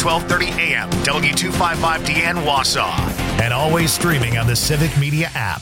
1230 AM, W255DN Wausau. And always streaming on the Civic Media app.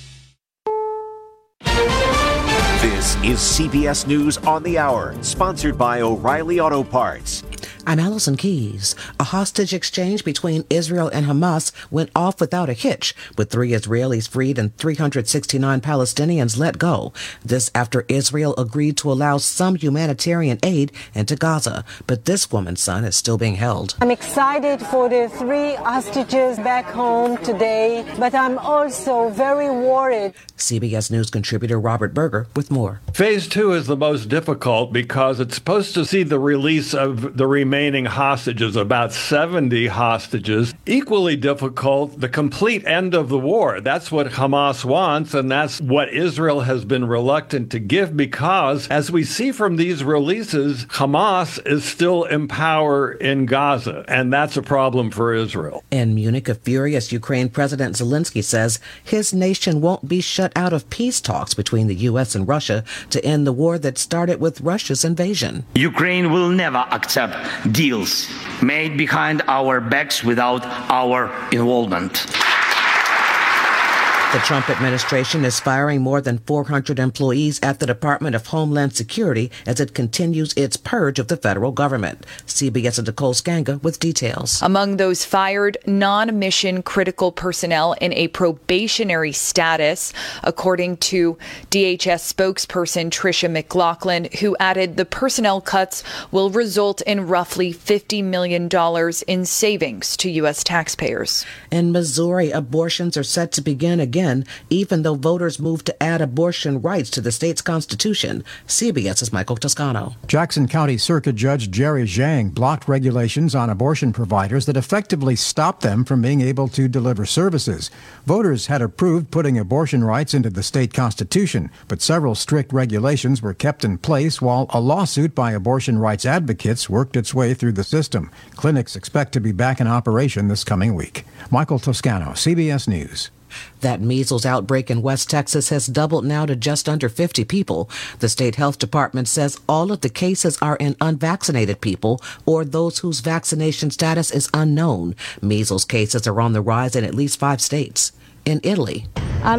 This is CBS News on the Hour, sponsored by O'Reilly Auto Parts. I'm Allison Keyes. A hostage exchange between Israel and Hamas went off without a hitch, with 3 Israelis freed and 369 Palestinians let go. This after Israel agreed to allow some humanitarian aid into Gaza. But this woman's son is still being held. I'm excited for the 3 hostages back home today, but I'm also very worried. CBS News contributor Robert Berger with more. Phase 2 is the most difficult because it's supposed to see the release of the remaining hostages, about 70 hostages. Equally difficult, the complete end of the war. That's what Hamas wants, and that's what Israel has been reluctant to give because, as we see from these releases, Hamas is still in power in Gaza, and that's a problem for Israel. In Munich, a furious Ukraine President Zelensky says his nation won't be shut out of peace talks between the U.S. and Russia to end the war that started with Russia's invasion. Ukraine will never accept deals made behind our backs without our involvement. The Trump administration is firing more than 400 employees at the Department of Homeland Security as it continues its purge of the federal government. CBS's Nicole Skanga with details. Among those fired, non-mission critical personnel in a probationary status, according to DHS spokesperson Tricia McLaughlin, who added the personnel cuts will result in roughly $50 million in savings to U.S. taxpayers. In Missouri, abortions are set to begin again, even though voters moved to add abortion rights to the state's constitution. CBS's Michael Toscano. Jackson County Circuit Judge Jerry Zhang blocked regulations on abortion providers that effectively stopped them from being able to deliver services. Voters had approved putting abortion rights into the state constitution, but several strict regulations were kept in place while a lawsuit by abortion rights advocates worked its way through the system. Clinics expect to be back in operation this coming week. Michael Toscano, CBS News. That measles outbreak in West Texas has doubled now to just under 50 people. The state health department says all of the cases are in unvaccinated people or those whose vaccination status is unknown. Measles cases are on the rise in at least 5 states. In Italy, a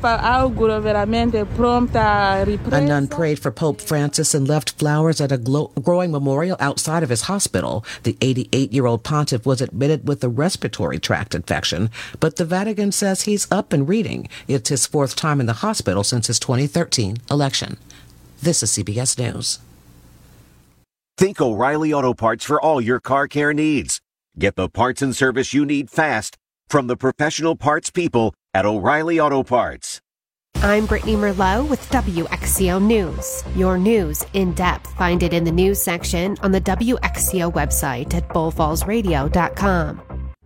nun prayed for Pope Francis and left flowers at a growing memorial outside of his hospital. The 88-year-old pontiff was admitted with a respiratory tract infection, but the Vatican says he's up and reading. It's his 4th time in the hospital since his 2013 election. This is CBS News. Think O'Reilly Auto Parts for all your car care needs. Get the parts and service you need fast from the professional parts people at O'Reilly Auto Parts. I'm Brittany Merlot with WXCO News. Your news in depth. Find it in the news section on the WXCO website at bullfallsradio.com.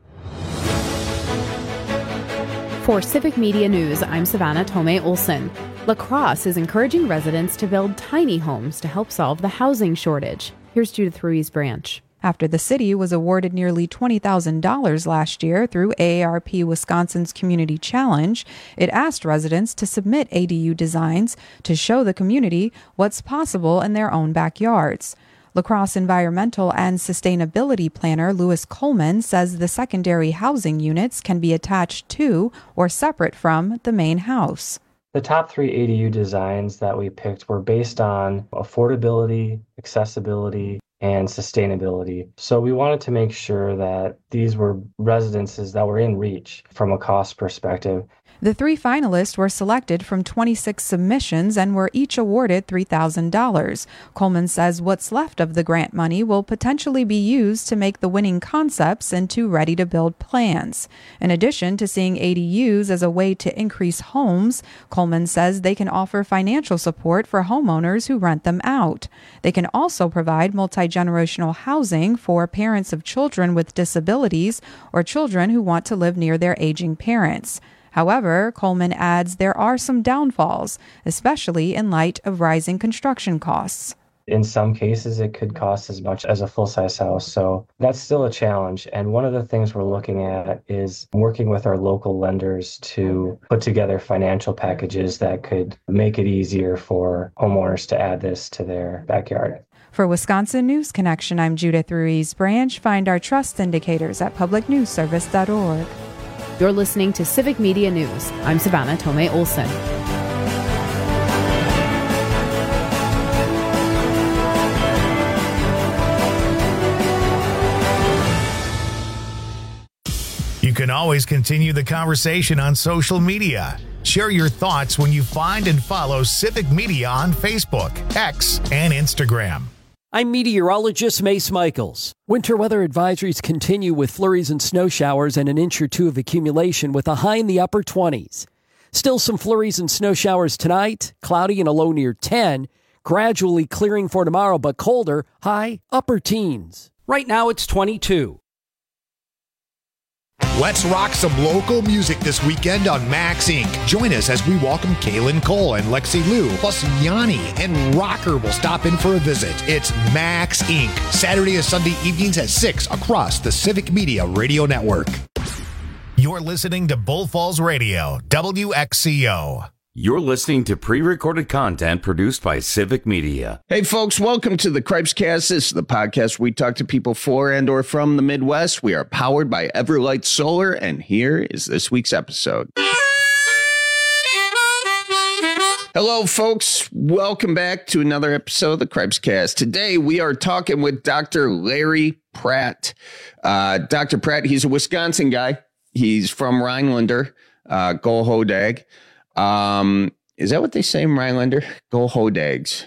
For Civic Media News, I'm Savannah Tomei Olson. La Crosse is encouraging residents to build tiny homes to help solve the housing shortage. Here's Judith Ruiz Branch. After the city was awarded nearly $20,000 last year through AARP Wisconsin's Community Challenge, it asked residents to submit ADU designs to show the community what's possible in their own backyards. La Crosse environmental and sustainability planner Louis Coleman says the secondary housing units can be attached to or separate from the main house. The top 3 ADU designs that we picked were based on affordability, accessibility, and sustainability. So we wanted to make sure that these were residences that were in reach from a cost perspective. The 3 finalists were selected from 26 submissions and were each awarded $3,000. Coleman says what's left of the grant money will potentially be used to make the winning concepts into ready-to-build plans. In addition to seeing ADUs as a way to increase homes, Coleman says they can offer financial support for homeowners who rent them out. They can also provide multi-generational housing for parents of children with disabilities or children who want to live near their aging parents. However, Coleman adds there are some downfalls, especially in light of rising construction costs. In some cases, it could cost as much as a full-size house, so that's still a challenge. And one of the things we're looking at is working with our local lenders to put together financial packages that could make it easier for homeowners to add this to their backyard. For Wisconsin News Connection, I'm Judith Ruiz Branch. Find our trust indicators at publicnewsservice.org. You're listening to Civic Media News. I'm Savannah Tomei Olson. You can always continue the conversation on social media. Share your thoughts when you find and follow Civic Media on Facebook, X, and Instagram. I'm meteorologist Mace Michaels. Winter weather advisories continue with flurries and snow showers and an inch or two of accumulation with a high in the upper 20s. Still some flurries and snow showers tonight, cloudy and a low near 10, gradually clearing for tomorrow but colder, high upper teens. Right now it's 22. Let's rock some local music this weekend on Max Inc. Join us as we welcome Kaylin Cole and Lexi Liu, plus Yanni and Rocker will stop in for a visit. It's Max Inc. Saturday and Sunday evenings at 6 across the Civic Media Radio Network. You're listening to Bull Falls Radio, WXCO. You're listening to pre-recorded content produced by Civic Media. Hey, folks, welcome to the Cripescast. This is the podcast we talk to people for and or from the Midwest. We are powered by Everlight Solar, and here is this week's episode. Hello, folks. Welcome back to another episode of the Cripescast. Today, we are talking with Dr. Larry Pratt. Dr. Pratt, he's a Wisconsin guy. He's from Rhinelander. Go Hodag. Is that what they say in Rhinelander? Go Hodags.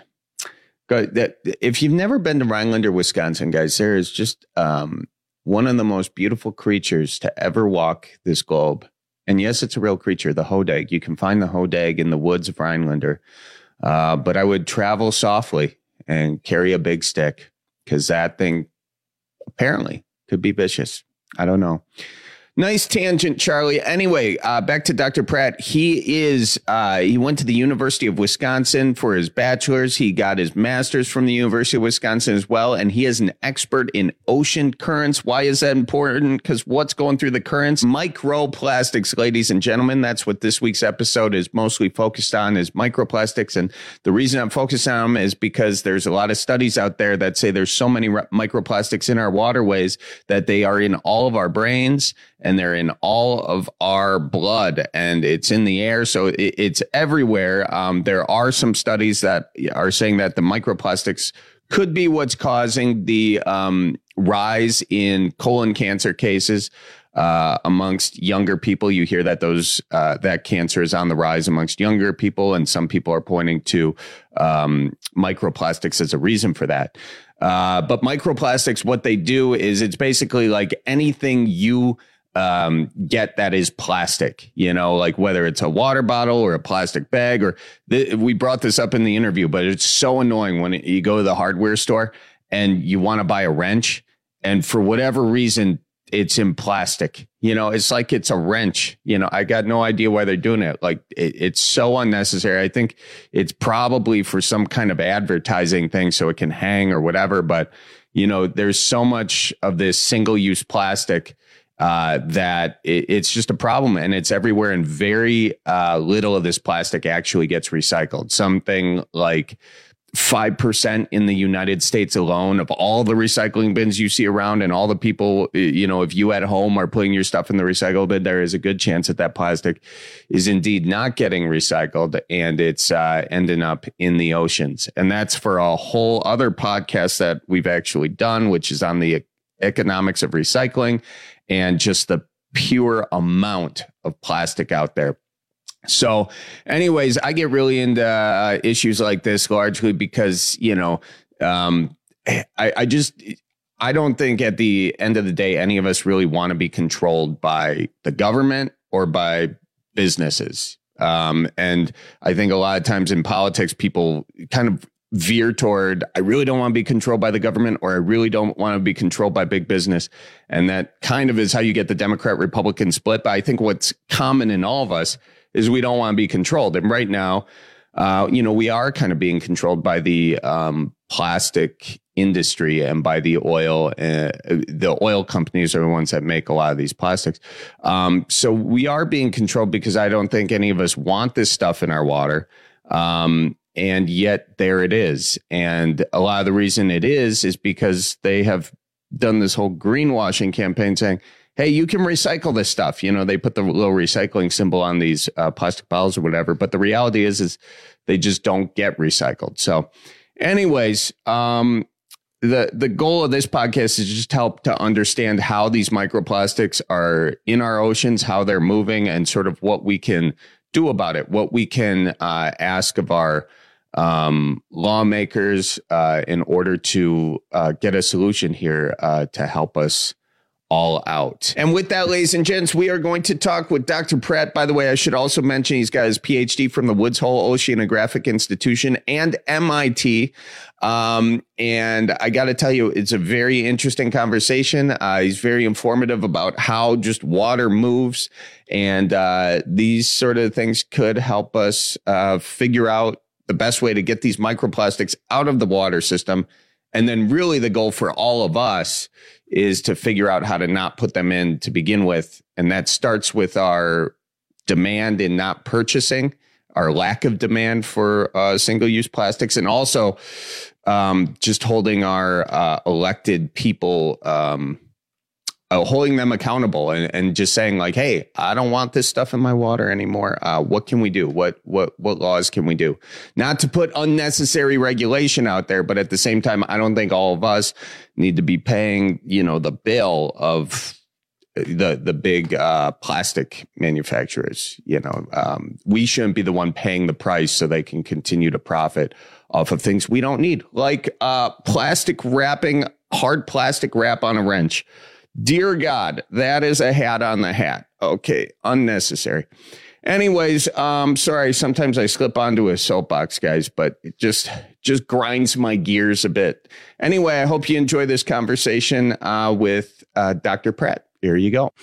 If you've never been to Rhinelander, Wisconsin, guys, there is just one of the most beautiful creatures to ever walk this globe. And yes, it's a real creature, the hodag. You can find the hodag in the woods of Rhinelander. But I would travel softly and carry a big stick because that thing apparently could be vicious. I don't know. Nice tangent, Charlie. Anyway, back to Dr. Pratt. He went to the University of Wisconsin for his bachelor's. He got his master's from the University of Wisconsin as well. And he is an expert in ocean currents. Why is that important? Because what's going through the currents? Microplastics, ladies and gentlemen. That's what this week's episode is mostly focused on, is microplastics. And the reason I'm focused on them is because there's a lot of studies out there that say there's so many microplastics in our waterways that they are in all of our brains, and they're in all of our blood, and it's in the air. So it's everywhere. There are some studies that are saying that the microplastics could be what's causing the rise in colon cancer cases amongst younger people. You hear that that cancer is on the rise amongst younger people, and some people are pointing to microplastics as a reason for that. But microplastics, what they do is it's basically like anything you get that is plastic, like whether it's a water bottle or a plastic bag, or we brought this up in the interview, but it's so annoying when you go to the hardware store and you want to buy a wrench, and for whatever reason, it's in plastic. It's like it's a wrench. I got no idea why they're doing it. Like it's so unnecessary. I think it's probably for some kind of advertising thing so it can hang or whatever. But, there's so much of this single-use plastic that it's just a problem, and it's everywhere, and very little of this plastic actually gets recycled. Something like 5% in the United States alone of all the recycling bins you see around, and all the people, if you at home are putting your stuff in the recycle bin, there is a good chance that plastic is indeed not getting recycled, and it's ending up in the oceans. And that's for a whole other podcast that we've actually done, which is on the economics of recycling and just the pure amount of plastic out there. So anyways, I get really into issues like this largely because, I don't think at the end of the day, any of us really want to be controlled by the government or by businesses. And I think a lot of times in politics, people kind of veer toward, I really don't want to be controlled by the government, or I really don't want to be controlled by big business. And that kind of is how you get the Democrat-Republican split. But I think what's common in all of us is we don't want to be controlled. And right now, we are kind of being controlled by the plastic industry and by the oil. The oil companies are the ones that make a lot of these plastics. So we are being controlled because I don't think any of us want this stuff in our water. And yet there it is. And a lot of the reason it is because they have done this whole greenwashing campaign saying, hey, you can recycle this stuff. You know, they put the little recycling symbol on these plastic bottles or whatever. But the reality is they just don't get recycled. So anyways, the goal of this podcast is just help to understand how these microplastics are in our oceans, how they're moving, and sort of what we can do about it, what we can ask of our lawmakers in order to get a solution here to help us all out. And with that, ladies and gents, we are going to talk with Dr. Pratt. By the way, I should also mention he's got his PhD from the Woods Hole Oceanographic Institution and MIT. And I got to tell you, it's a very interesting conversation. He's very informative about how just water moves. And these sort of things could help us figure out the best way to get these microplastics out of the water system. And then really the goal for all of us is to figure out how to not put them in to begin with. And that starts with our demand in not purchasing, our lack of demand for single-use plastics, and also just holding our elected people, holding them accountable and just saying like, hey, I don't want this stuff in my water anymore. What can we do? What laws can we do? Not to put unnecessary regulation out there, but at the same time, I don't think all of us need to be paying, the bill of the big plastic manufacturers. We shouldn't be the one paying the price so they can continue to profit off of things we don't need, like plastic wrapping, hard plastic wrap on a wrench. Dear God, that is a hat on the hat. Okay, unnecessary. Anyways, sorry, sometimes I slip onto a soapbox, guys, but it just grinds my gears a bit. Anyway, I hope you enjoy this conversation with Dr. Pratt. Here you go.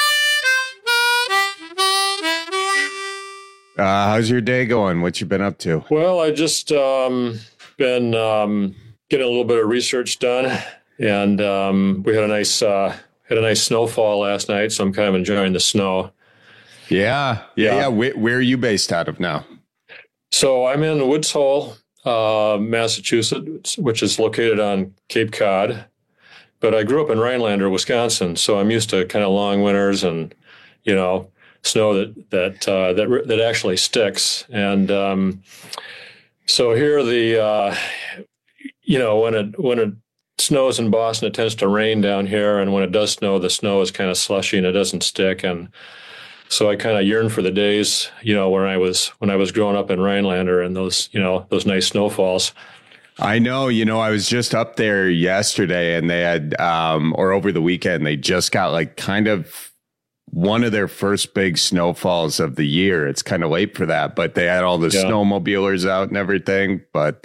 How's your day going? What you been up to? Well, I just been getting a little bit of research done. And we had a nice snowfall last night, so I'm kind of enjoying the snow. Yeah. Where are you based out of now? So I'm in Woods Hole, Massachusetts, which is located on Cape Cod. But I grew up in Rhinelander, Wisconsin, so I'm used to kind of long winters and snow that actually sticks. And so here when it snows in Boston, it tends to rain down here, and when it does snow, the snow is kind of slushy and it doesn't stick. And so I kind of yearn for the days, when I was growing up in Rhinelander and those nice snowfalls. I know, I was just up there yesterday, and they had, or over the weekend, they just got like kind of one of their first big snowfalls of the year. It's kind of late for that, but they had all the snowmobilers out and everything. But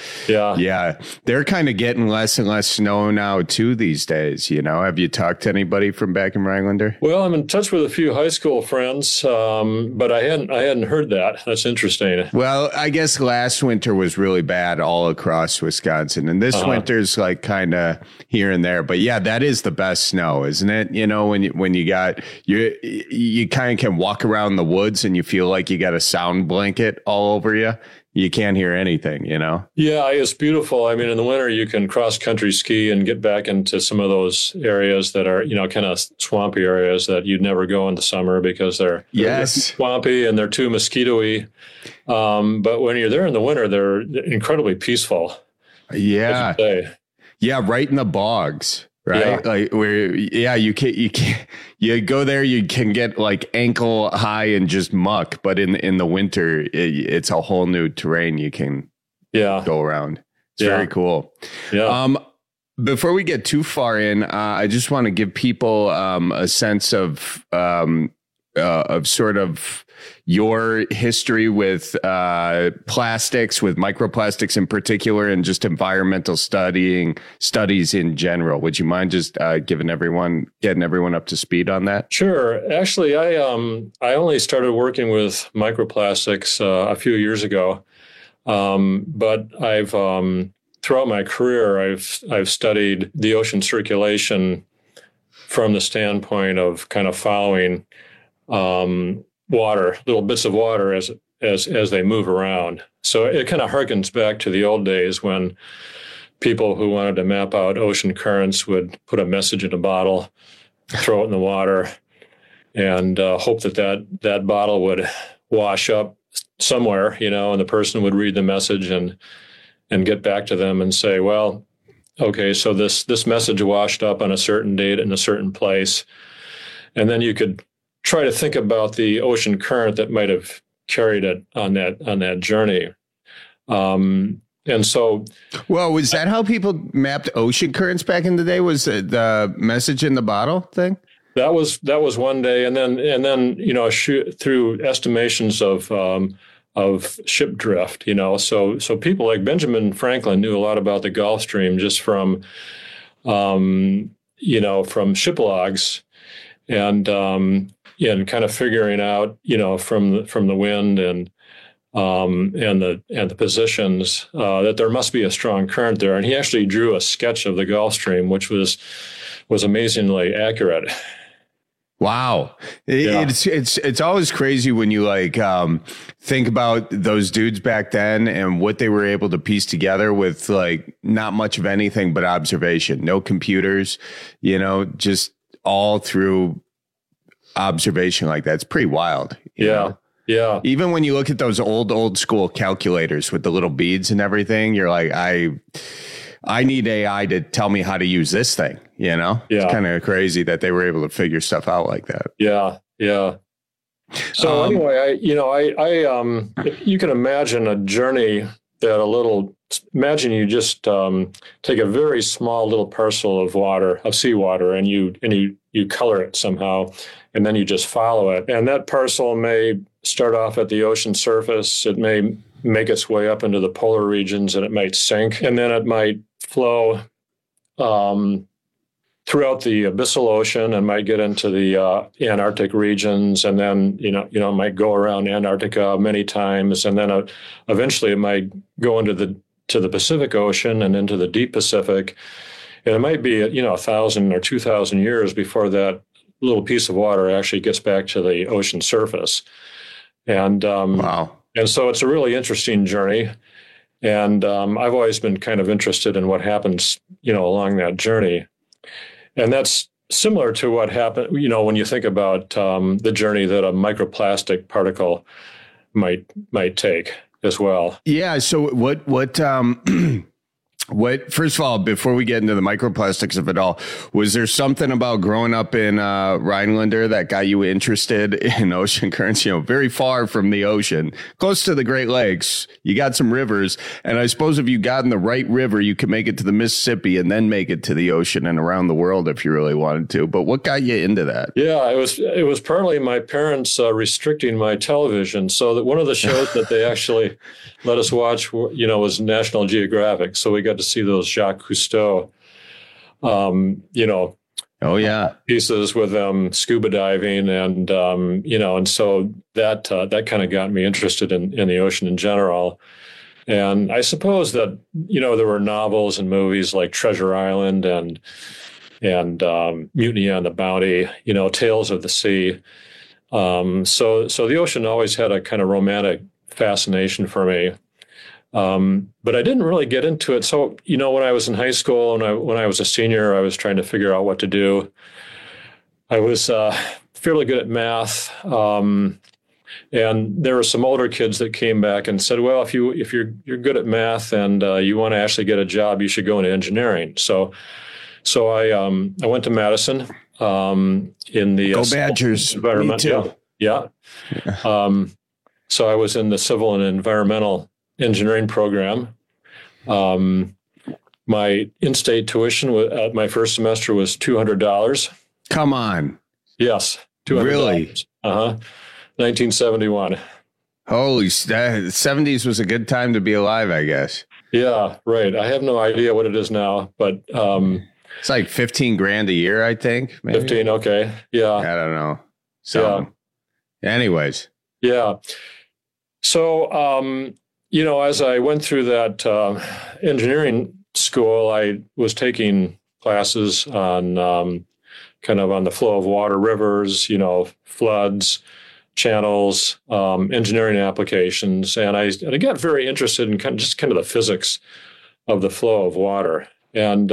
they're kind of getting less and less snow now too these days. Have you talked to anybody from back in Rhinelander? Well, I'm in touch with a few high school friends, but I hadn't heard that. That's interesting. Well, I guess last winter was really bad all across Wisconsin, and this winter's like kind of here and there. But yeah, that is the best snow, isn't it? When you got you kind of can walk around the woods and you feel like you got a sound blanket all over you. You can't hear anything, Yeah, it's beautiful. I mean, in the winter, you can cross country ski and get back into some of those areas that are, kind of swampy areas that you'd never go in the summer because they're swampy and they're too mosquito-y. But when you're there in the winter, they're incredibly peaceful. Yeah. Yeah, right in the bogs. Right. Yeah. Like where, you go there, you can get like ankle high and just muck. But in the winter, it's a whole new terrain you can go around. It's very cool. Yeah. Before we get too far in, I just want to give people a sense of sort of your history with plastics, with microplastics in particular, and just environmental studies in general. Would you mind just getting everyone up to speed on that? Sure. Actually, I only started working with microplastics a few years ago, but I've throughout my career I've studied the ocean circulation from the standpoint of kind of following water, little bits of water as as they move around. So it kind of harkens back to the old days when people who wanted to map out ocean currents would put a message in a bottle, throw it in the water, and hope that bottle would wash up somewhere, and the person would read the message and get back to them and say, well, okay, so this message washed up on a certain date in a certain place. And then you could try to think about the ocean current that might have carried it on that journey. And so, well, was that how people mapped ocean currents back in the day? Was the message in the bottle thing? That was one day, and then through estimations of ship drift, so people like Benjamin Franklin knew a lot about the Gulf Stream just from from ship logs, and kind of figuring out from the wind and the positions that there must be a strong current there, and he actually drew a sketch of the Gulf Stream, which was amazingly accurate. Wow. It's always crazy when you think about those dudes back then and what they were able to piece together with not much of anything but observation, no computers, just all through observation like that. It's pretty wild. You know? Yeah. Even when you look at those old school calculators with the little beads and everything, you're like, I need AI to tell me how to use this thing, Yeah. It's kind of crazy that they were able to figure stuff out like that. Yeah. So anyway, if you can imagine a journey imagine you just take a very small little parcel of seawater, and you color it somehow, and then you just follow it. And that parcel may start off at the ocean surface. It may make its way up into the polar regions, and it might sink, and then it might flow throughout the abyssal ocean and might get into the Antarctic regions, and then it might go around Antarctica many times, and then eventually it might go into the Pacific Ocean and into the deep Pacific, and it might be 1,000 or 2,000 years before that little piece of water actually gets back to the ocean surface. And wow. And so it's a really interesting journey. And I've always been kind of interested in what happens, along that journey. And that's similar to what happened, when you think about the journey that a microplastic particle might take as well. Yeah. So what, first of all, before we get into the microplastics of it all, was there something about growing up in Rhinelander that got you interested in ocean currents? Very far from the ocean, close to the Great Lakes, you got some rivers. And I suppose if you got in the right river, you could make it to the Mississippi and then make it to the ocean and around the world if you really wanted to. But what got you into that? Yeah, it was partly my parents restricting my television. So that one of the shows that they actually let us watch, was National Geographic. So we got to see those Jacques Cousteau, oh yeah, pieces with them scuba diving, and and so that kind of got me interested in the ocean in general. And I suppose that there were novels and movies like Treasure Island and Mutiny on the Bounty, Tales of the Sea. So the ocean always had a kind of romantic fascination for me. But I didn't really get into it. So, when I was in high school and when I was a senior, I was trying to figure out what to do. I was fairly good at math. And there were some older kids that came back and said, well, if you're good at math and you want to actually get a job, you should go into engineering. So I went to Madison in the Go Badgers. Environment. Me too. Yeah. So I was in the civil and environmental engineering program. My in-state tuition at my first semester was $200. Come on. Yes. $200. Really? 1971. Holy, the 70s was a good time to be alive, I guess. Yeah, right. I have no idea what it is now, but it's like 15 grand a year, I think. Maybe. 15. Okay. Yeah. I don't know. So anyways. Yeah. So, as I went through that engineering school, I was taking classes on kind of on the flow of water, rivers, floods, channels, engineering applications, and I got very interested in kind of the physics of the flow of water, and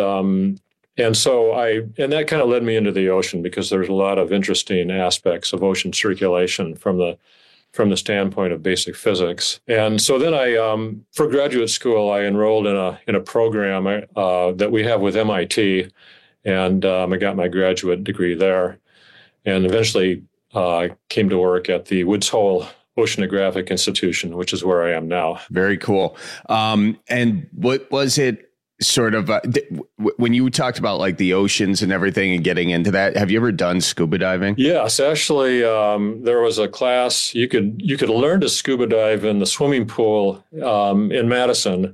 so that kind of led me into the ocean, because there's a lot of interesting aspects of ocean circulation from the standpoint of basic physics. And so then for graduate school, I enrolled in a program that we have with MIT, and I got my graduate degree there, and eventually came to work at the Woods Hole Oceanographic Institution, which is where I am now. Very cool. And what was it sort of when you talked about like the oceans and everything and getting into that? Have you ever done scuba diving? Yes, actually, there was a class you could learn to scuba dive in the swimming pool in Madison.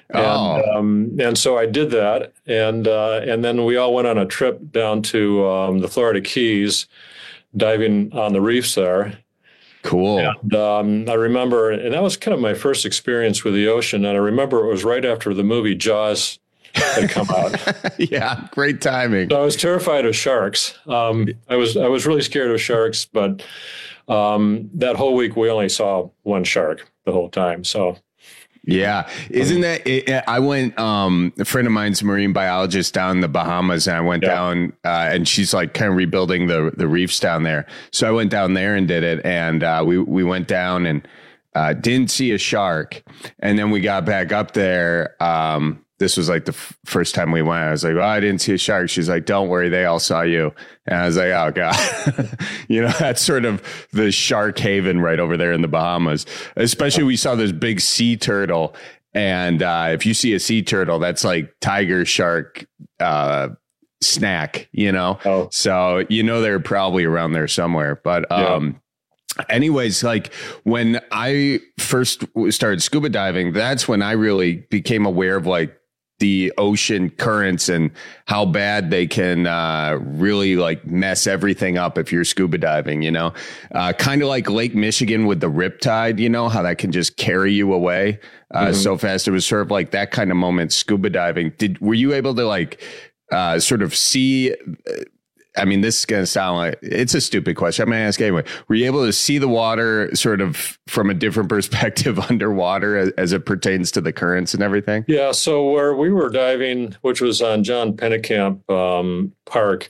And so I did that, and then we all went on a trip down to the Florida Keys, diving on the reefs there. Cool. And I remember, and that was kind of my first experience with the ocean. And I remember it was right after the movie Jaws had come out. Yeah, great timing. So I was terrified of sharks. I was really scared of sharks, but that whole week we only saw one shark the whole time. So. Yeah. Isn't that it? I went, a friend of mine's a marine biologist down in the Bahamas, and I went down, and she's like kind of rebuilding the reefs down there. So I went down there and did it. And we went down and didn't see a shark. And then we got back up there. This was like the first time we went. I was like, "Oh, I didn't see a shark." She's like, "Don't worry, they all saw you." And I was like, "Oh God," that's sort of the shark haven right over there in the Bahamas. Especially, we saw this big sea turtle, and if you see a sea turtle, that's like tiger shark snack, So they're probably around there somewhere, but. Anyways, like when I first started scuba diving, that's when I really became aware of like the ocean currents and how bad they can really like mess everything up if you're scuba diving, kind of like Lake Michigan with the riptide, how that can just carry you away so fast. It was sort of like that kind of moment scuba diving. Were you able to like sort of see? I mean, this is going to sound like it's a stupid question. I'm going to ask anyway. Were you able to see the water sort of from a different perspective underwater as it pertains to the currents and everything? Yeah. So where we were diving, which was on John Pennekamp Park,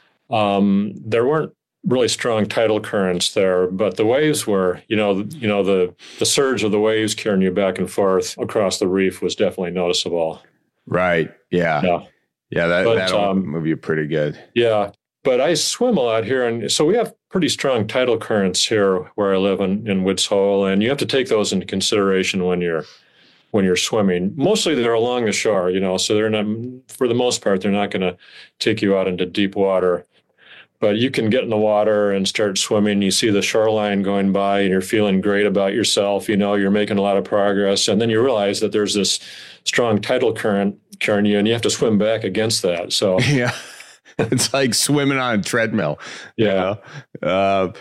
there weren't really strong tidal currents there, but the waves were, the surge of the waves carrying you back and forth across the reef was definitely noticeable. Right. Yeah. Yeah. That'll move you pretty good. Yeah. But I swim a lot here, and so we have pretty strong tidal currents here where I live in Woods Hole, and you have to take those into consideration when you're swimming. Mostly they're along the shore, so they're not, for the most part, they're not going to take you out into deep water. But you can get in the water and start swimming. You see the shoreline going by, and you're feeling great about yourself. You're making a lot of progress, and then you realize that there's this strong tidal current carrying you, and you have to swim back against that. So yeah. It's like swimming on a treadmill. Yeah. And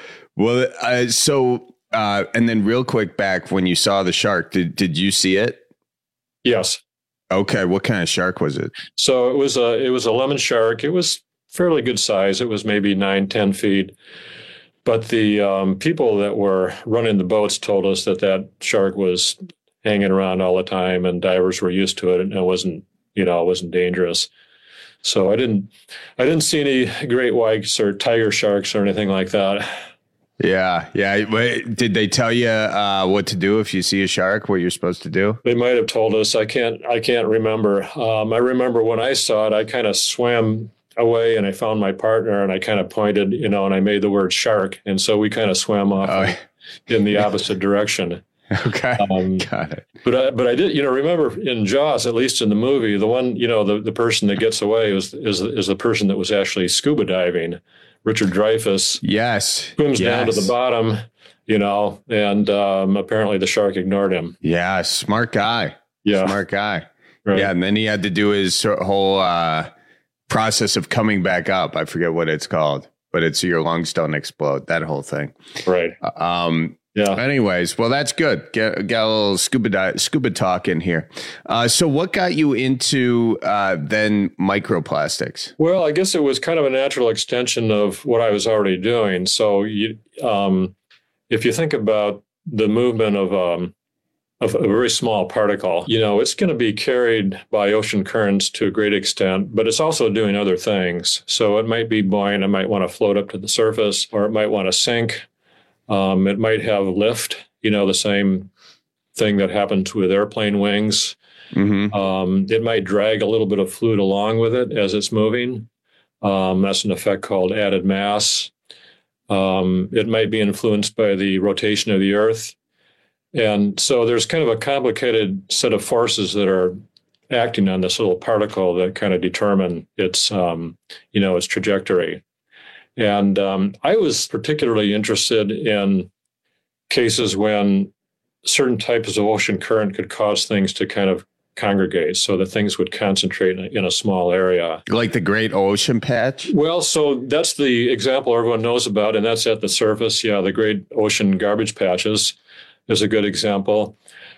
then real quick back when you saw the shark, did you see it? Yes. Okay. What kind of shark was it? So it was a lemon shark. It was fairly good size. It was maybe 9-10 feet. But the people that were running the boats told us that shark was hanging around all the time, and divers were used to it, and it wasn't dangerous. So I didn't see any great whites or tiger sharks or anything like that. Yeah. Did they tell you what to do if you see a shark? What you're supposed to do? They might have told us. I can't remember. I remember when I saw it, I kind of swam away and I found my partner and I kind of pointed, and I made the word shark, and so we kind of swam off in the opposite direction. Okay. Got it. But I did, remember in Jaws, at least in the movie, the one, the person that gets away is the person that was actually scuba diving. Richard Dreyfuss. Yes. Swims down to the bottom, and apparently the shark ignored him. Yeah. Smart guy. Yeah. Smart guy. Right. Yeah. And then he had to do his whole process of coming back up. I forget what it's called, but it's your lungs don't explode, that whole thing. Right. Yeah. Anyways, well, that's good. Get a little scuba talk in here. So what got you into then microplastics? Well, I guess it was kind of a natural extension of what I was already doing. So if you think about the movement of a very small particle, it's going to be carried by ocean currents to a great extent, but it's also doing other things. So it might be buoyant, it might want to float up to the surface, or it might want to sink. It might have lift, the same thing that happens with airplane wings. Mm-hmm. It might drag a little bit of fluid along with it as it's moving. That's an effect called added mass. It might be influenced by the rotation of the Earth. And so there's kind of a complicated set of forces that are acting on this little particle that kind of determine its trajectory. And I was particularly interested in cases when certain types of ocean current could cause things to kind of congregate so that things would concentrate in a small area. Like the Great Ocean Patch? Well, so that's the example everyone knows about, and that's at the surface. Yeah, the Great Ocean Garbage Patches is a good example.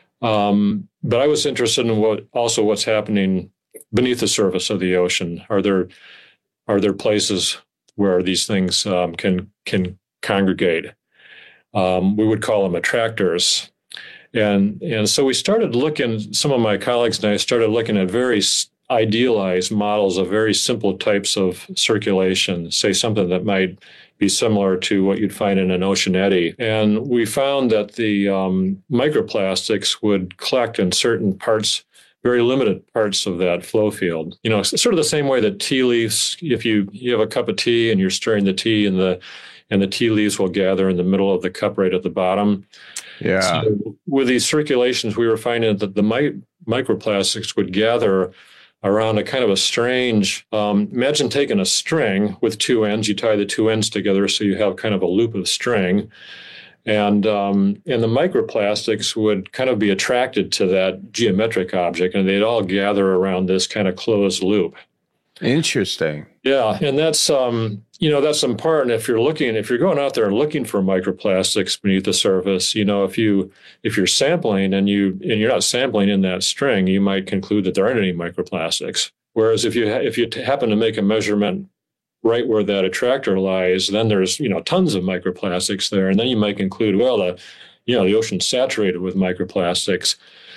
But I was interested in what's happening beneath the surface of the ocean. Are there places where these things can congregate? We would call them attractors. And so we started looking, some of my colleagues and I started looking at very idealized models of very simple types of circulation, say something that might be similar to what you'd find in an ocean eddy. And we found that the microplastics would collect in certain parts, very limited parts of that flow field. It's sort of the same way that tea leaves, if you have a cup of tea and you're stirring the tea and the tea leaves will gather in the middle of the cup right at the bottom. Yeah. So with these circulations, we were finding that the microplastics would gather around a kind of a strange, imagine taking a string with two ends, you tie the two ends together so you have kind of a loop of string. And the microplastics would kind of be attracted to that geometric object, and they'd all gather around this kind of closed loop. Interesting. Yeah, and that's that's important if you're going out there and looking for microplastics beneath the surface. If you're sampling and you're not sampling in that string, you might conclude that there aren't any microplastics. Whereas if you happen to make a measurement right where that attractor lies, then there's tons of microplastics there, and then you might conclude, well, the ocean's saturated with microplastics.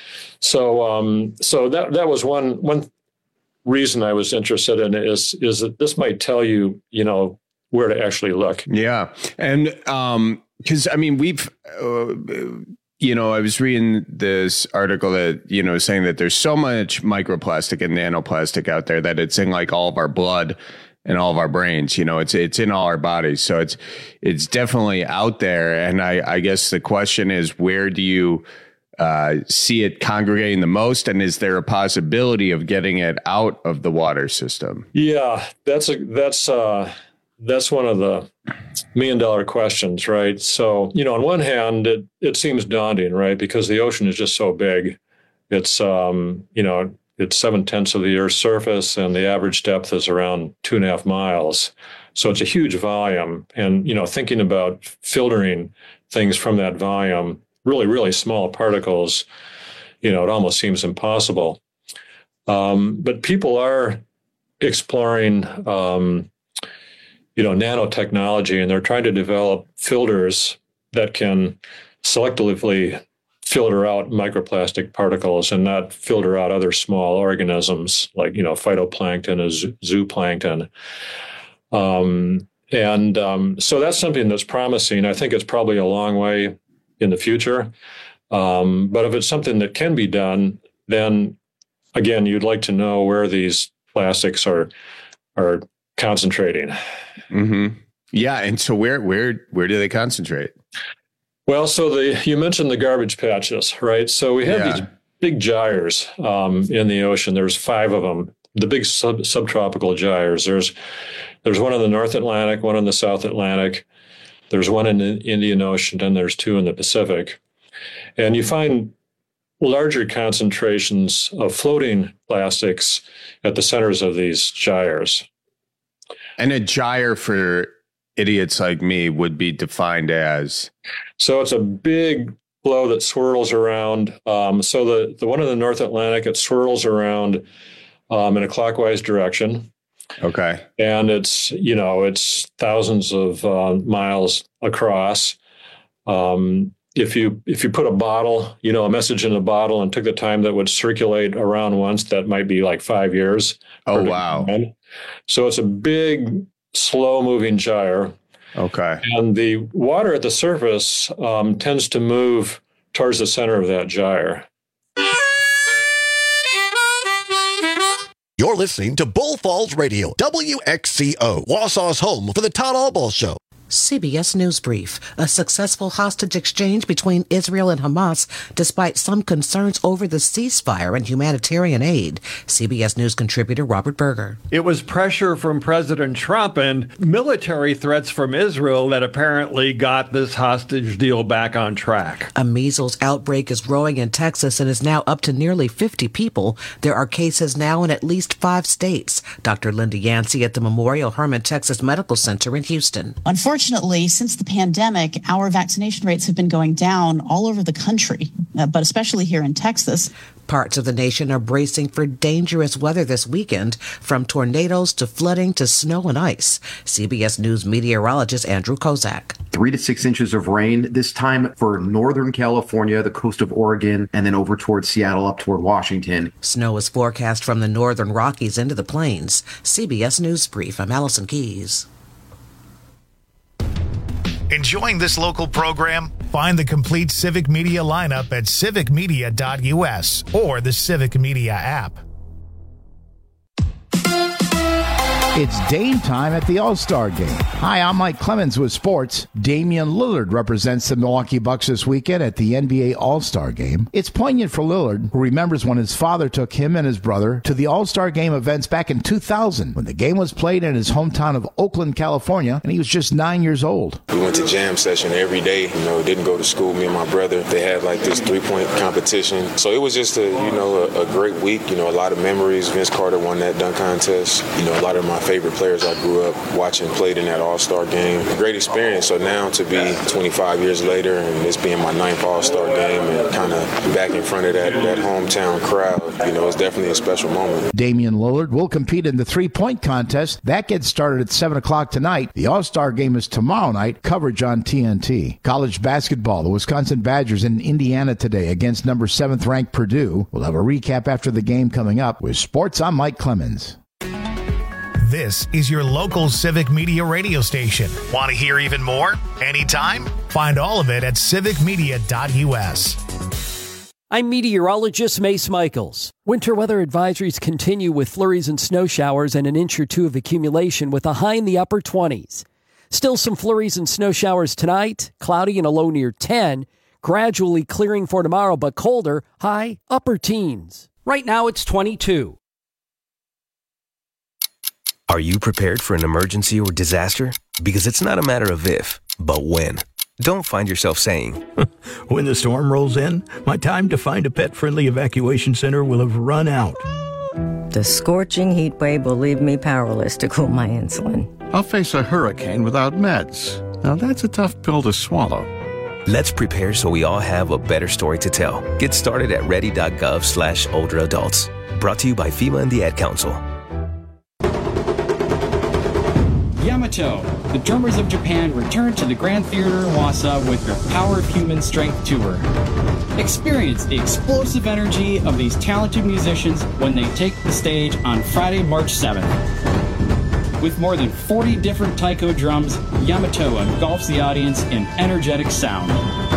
So that was one reason I was interested in it is that this might tell you, where to actually look. Yeah. And because, we've, I was reading this article that, saying that there's so much microplastic and nanoplastic out there that it's in like all of our blood and all of our brains. It's in all our bodies. So it's definitely out there. And I guess the question is, where do you see it congregating the most, and is there a possibility of getting it out of the water system? Yeah, that's one of the $1 million questions, right? So, on one hand, it seems daunting, right? Because the ocean is just so big. It's it's 7/10 of the Earth's surface, and the average depth is around 2.5 miles. So it's a huge volume, and thinking about filtering things from that volume, really, really small particles, it almost seems impossible. But people are exploring, nanotechnology, and they're trying to develop filters that can selectively filter out microplastic particles and not filter out other small organisms like, phytoplankton or zooplankton. So that's something that's promising. I think it's probably a long way in the future. But if it's something that can be done, then again, you'd like to know where these plastics are concentrating. Mm-hmm. Yeah. And so where do they concentrate? Well, so you mentioned the garbage patches, right? So we have these big gyres in the ocean. There's 5 of them, the big subtropical gyres. There's one in the North Atlantic, one in the South Atlantic. There's one in the Indian Ocean, and there's 2 in the Pacific. And you find larger concentrations of floating plastics at the centers of these gyres. And a gyre, for idiots like me, would be defined as? So it's a big flow that swirls around. So the one in the North Atlantic, it swirls around in a clockwise direction. Okay. And it's thousands of miles across. If you put a bottle, a message in a bottle and took the time that would circulate around once, that might be like 5 years. Oh, wow. So it's a big, slow-moving gyre. Okay. And the water at the surface tends to move towards the center of that gyre. You're listening to Bull Falls Radio, WXCO, Wausau's home for the Todd Albaugh Show. CBS News Brief. A successful hostage exchange between Israel and Hamas, despite some concerns over the ceasefire and humanitarian aid. CBS News contributor Robert Berger. It was pressure from President Trump and military threats from Israel that apparently got this hostage deal back on track. A measles outbreak is growing in Texas and is now up to nearly 50 people. There are cases now in at least 5 states. Dr. Linda Yancey at the Memorial Hermann Texas Medical Center in Houston. Unfortunately, since the pandemic, our vaccination rates have been going down all over the country, but especially here in Texas. Parts of the nation are bracing for dangerous weather this weekend, from tornadoes to flooding to snow and ice. CBS News meteorologist Andrew Kozak. 3 to 6 inches of rain, this time for Northern California, the coast of Oregon, and then over towards Seattle up toward Washington. Snow is forecast from the northern Rockies into the plains. CBS News Brief. I'm Allison Keyes. Enjoying this local program? Find the complete Civic Media lineup at civicmedia.us or the Civic Media app. It's Dame time at the All-Star Game. Hi, I'm Mike Clemens with sports. Damian Lillard represents the Milwaukee Bucks this weekend at the NBA All-Star Game. It's poignant for Lillard, who remembers when his father took him and his brother to the All-Star Game events back in 2000, when the game was played in his hometown of Oakland, California, and he was just 9 years old. We went to jam session every day. Didn't go to school. Me and my brother, they had like this 3-point competition. So it was just a great week. A lot of memories. Vince Carter won that dunk contest. A lot of my favorite players I grew up watching played in that All-Star game. Great experience. So now to be 25 years later and this being my 9th All-Star game and kind of back in front of that hometown crowd, it's definitely a special moment. Damian Lillard will compete in the 3-point contest. That gets started at 7 o'clock tonight. The All-Star game is tomorrow night. Coverage on TNT. College basketball. The Wisconsin Badgers in Indiana today against number 7th ranked Purdue. We'll have a recap after the game coming up. With sports, I'm Mike Clemens. This is your local Civic Media radio station. Want to hear even more? Anytime? Find all of it at civicmedia.us. I'm meteorologist Mace Michaels. Winter weather advisories continue with flurries and snow showers and an inch or two of accumulation with a high in the upper 20s. Still some flurries and snow showers tonight, cloudy and a low near 10, gradually clearing for tomorrow but colder, high upper teens. Right now it's 22. Are you prepared for an emergency or disaster? Because it's not a matter of if, but when. Don't find yourself saying, when the storm rolls in, my time to find a pet-friendly evacuation center will have run out. The scorching heat wave will leave me powerless to cool my insulin. I'll face a hurricane without meds. Now that's a tough pill to swallow. Let's prepare so we all have a better story to tell. Get started at ready.gov/older adults. Brought to you by FEMA and the Ad Council. Yamato, the Drummers of Japan, return to the Grand Theater in Wausau with their Power of Human Strength tour. Experience the explosive energy of these talented musicians when they take the stage on Friday, March 7th. With more than 40 different taiko drums, Yamato engulfs the audience in energetic sound.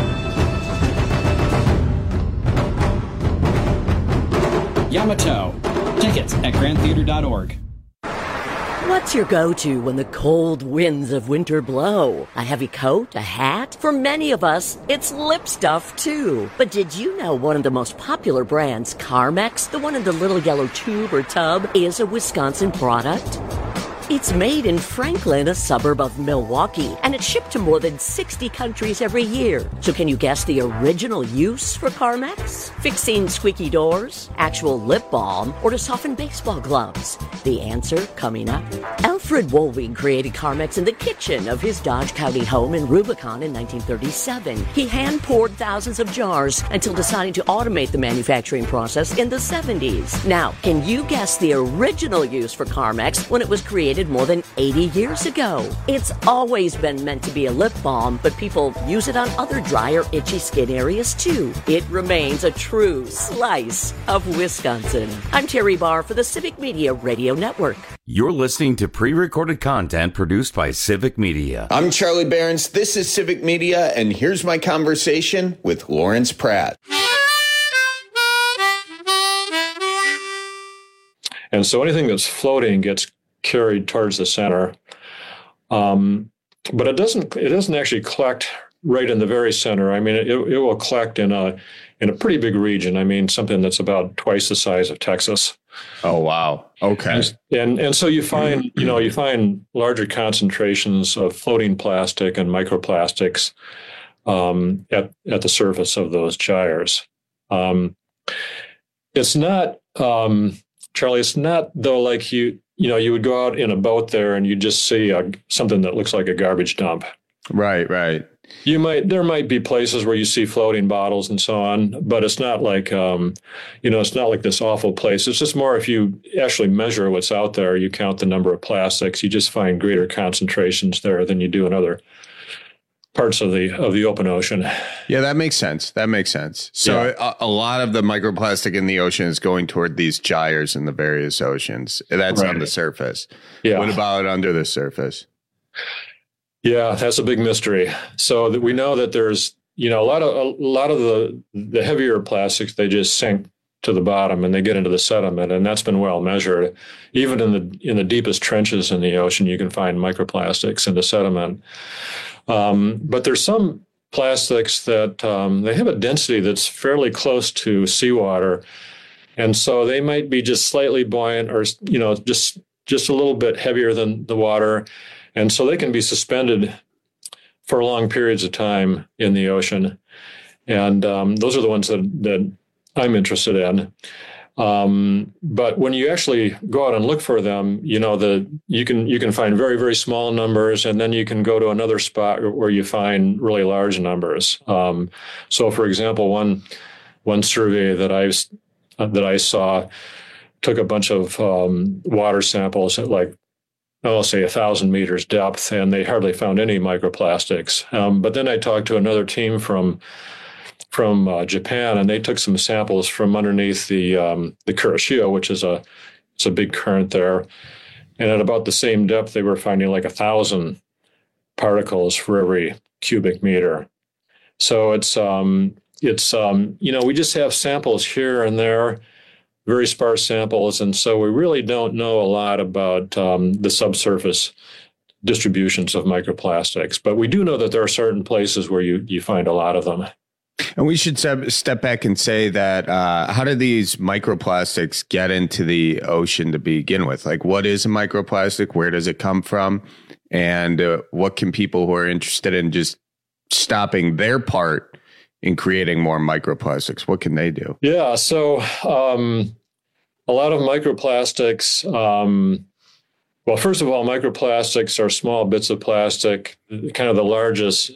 Yamato. Tickets at grandtheater.org. What's your go-to when the cold winds of winter blow? A heavy coat? A hat? For many of us, it's lip stuff, too. But did you know one of the most popular brands, Carmex, the one in the little yellow tube or tub, is a Wisconsin product? It's made in Franklin, a suburb of Milwaukee, and it's shipped to more than 60 countries every year. So can you guess the original use for Carmex? Fixing squeaky doors, actual lip balm, or to soften baseball gloves? The answer coming up. Elf Fred Woolwing created Carmex in the kitchen of his Dodge County home in Rubicon in 1937. He hand-poured thousands of jars until deciding to automate the manufacturing process in the 70s. Now, can you guess the original use for Carmex when it was created more than 80 years ago? It's always been meant to be a lip balm, but people use it on other dry or itchy skin areas too. It remains a true slice of Wisconsin. I'm Terry Barr for the Civic Media Radio Network. You're listening to pre-recorded content produced by Civic Media. I'm Charlie Behrens. This is Civic Media, and here's my conversation with Lawrence Pratt. And so anything that's floating gets carried towards the center. But it doesn't actually collect right in the very center. I mean, it will collect in a pretty big region. I mean, something that's about twice the size of Texas. Oh, wow. Okay. And so you find, you find larger concentrations of floating plastic and microplastics at the surface of those gyres. It's not, Charlie, it's not though like you would go out in a boat there and you just see something that looks like a garbage dump. Right. There might be places where you see floating bottles and so on, but it's not like, it's not like this awful place. It's just more if you actually measure what's out there, you count the number of plastics, you just find greater concentrations there than you do in other parts of the open ocean. Yeah, that makes sense. So yeah. A lot of the microplastic in the ocean is going toward these gyres in the various oceans. That's right. On the surface. Yeah. What about under the surface? Yeah, that's a big mystery. So that we know that there's, a lot of the heavier plastics, they just sink to the bottom and they get into the sediment, and that's been well measured. Even in the deepest trenches in the ocean, you can find microplastics in the sediment. But there's some plastics that they have a density that's fairly close to seawater, and so they might be just slightly buoyant or just a little bit heavier than the water. And so they can be suspended for long periods of time in the ocean. And those are the ones that I'm interested in. But when you actually go out and look for them, you can find very, very small numbers, and then you can go to another spot where you find really large numbers. So, for example, one survey that I saw took a bunch of water samples at say 1,000 meters depth, and they hardly found any microplastics. But then I talked to another team from Japan, and they took some samples from underneath the Kuroshio, which is it's a big current there. And at about the same depth, they were finding 1,000 particles for every cubic meter. So it's we just have samples here and there, very sparse samples, and so we really don't know a lot about the subsurface distributions of microplastics. But we do know that there are certain places where you find a lot of them. And we should step back and say that how do these microplastics get into the ocean to begin with? What is a microplastic? Where does it come from? And what can people who are interested in just stopping their part in creating more microplastics, what can they do? Yeah, so a lot of microplastics, well, first of all, microplastics are small bits of plastic. Kind of the largest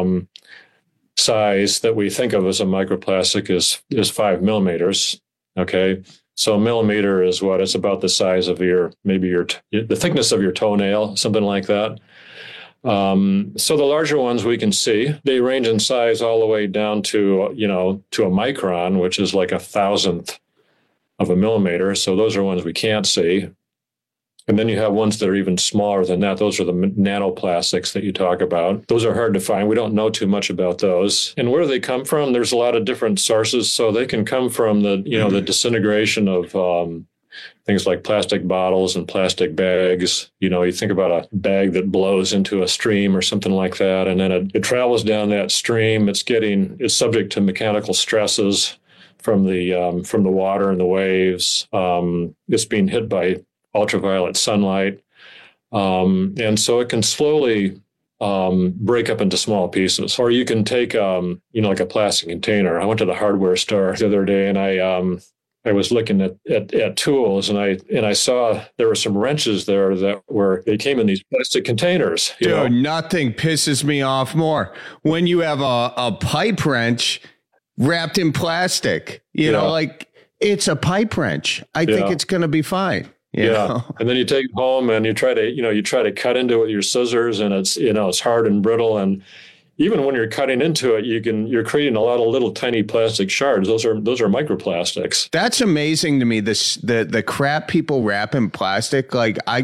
size that we think of as a microplastic is 5 millimeters, okay? So a millimeter is what? It's about the size of the thickness of your toenail, something like that. So the larger ones we can see, they range in size all the way down to a micron, which is like 1,000th of a millimeter. So those are ones we can't see. And then you have ones that are even smaller than that. Those are the nanoplastics that you talk about. Those are hard to find. We don't know too much about those. And where do they come from? There's a lot of different sources. So they can come from the disintegration of things like plastic bottles and plastic bags. You think about a bag that blows into a stream or something like that, and then it travels down that stream. It's subject to mechanical stresses from the water and the waves. It's being hit by ultraviolet sunlight, and so it can slowly break up into small pieces. Or you can take like a plastic container. I went to the hardware store the other day, and was looking at tools, and I saw there were some wrenches there they came in these plastic containers. Dude, nothing pisses me off more when you have a pipe wrench wrapped in plastic. You know, like it's a pipe wrench. I think it's going to be fine. You know? And then you take it home and you try to cut into it with your scissors, and it's hard and brittle, and even when you're cutting into it, you're creating a lot of little tiny plastic shards. Those are microplastics. That's amazing to me. The crap people wrap in plastic. Like I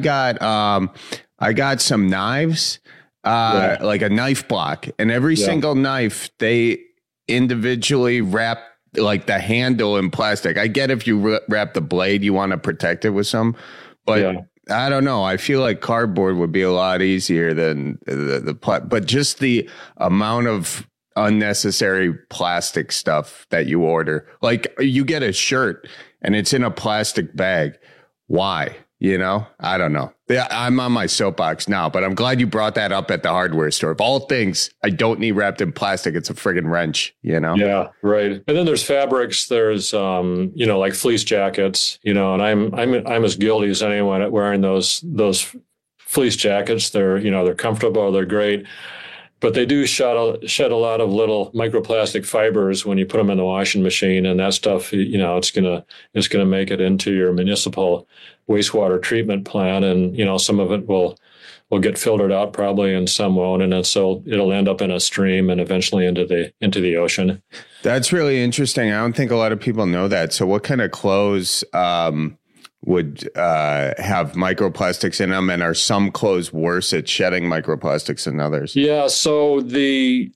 got some knives, like a knife block, and every single knife they individually wrap like the handle in plastic. I get if you wrap the blade, you want to protect it with some, but I don't know. I feel like cardboard would be a lot easier than but just the amount of unnecessary plastic stuff that you order. Like you get a shirt and it's in a plastic bag. Why? You know, I don't know. Yeah, I'm on my soapbox now, but I'm glad you brought that up at the hardware store. Of all things, I don't need wrapped in plastic. It's a friggin' wrench, you know? Yeah, right. And then there's fabrics. There's, like fleece jackets, and I'm as guilty as anyone at wearing those fleece jackets. They're comfortable. They're great. But they do shed a lot of little microplastic fibers when you put them in the washing machine, and that stuff, it's gonna make it into your municipal wastewater treatment plant, and some of it will get filtered out probably, and some won't, and so it'll end up in a stream and eventually into the ocean. That's really interesting. I don't think a lot of people know that. So, what kind of clothes would have microplastics in them, and are some clothes worse at shedding microplastics than others? Yeah, so the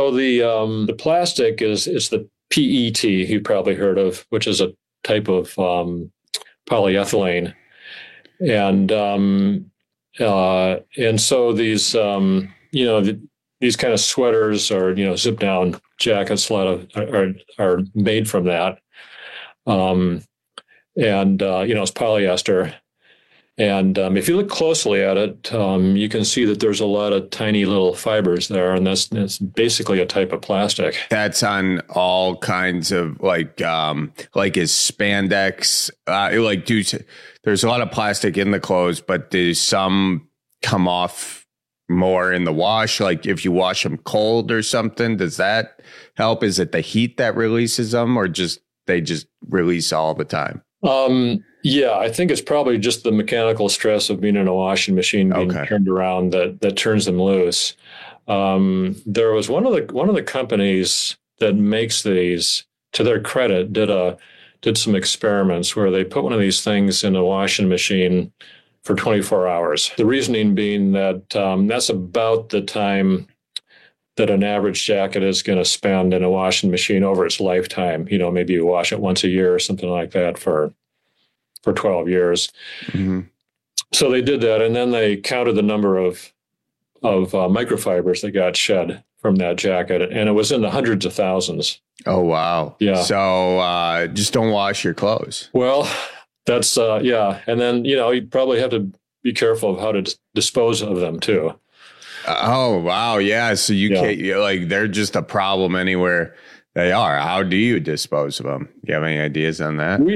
plastic is the PET, you probably heard of, which is a type of polyethylene, and so these these kind of sweaters or zip down jackets, a lot of are made from that. It's polyester. And if you look closely at it, you can see that there's a lot of tiny little fibers there, and that's basically a type of plastic. That's on all kinds of like is spandex. There's a lot of plastic in the clothes, but do some come off more in the wash? Like if you wash them cold or something, does that help? Is it the heat that releases them, or they just release all the time? Yeah, I think it's probably just the mechanical stress of being in a washing machine being turned around that turns them loose. There was one of the companies that makes these, to their credit, did some experiments where they put one of these things in a washing machine for 24 hours. The reasoning being that that's about the time that an average jacket is going to spend in a washing machine over its lifetime. Maybe you wash it once a year or something like that for 12 years. Mm-hmm. So they did that, and then they counted the number of microfibers that got shed from that jacket, and it was in the hundreds of thousands. Oh, wow. Yeah. So just don't wash your clothes. Well, that's, And then, you probably have to be careful of how to dispose of them too. Oh, wow. Yeah. So can't, they're just a problem anywhere they are. How do you dispose of them? Do you have any ideas on that? We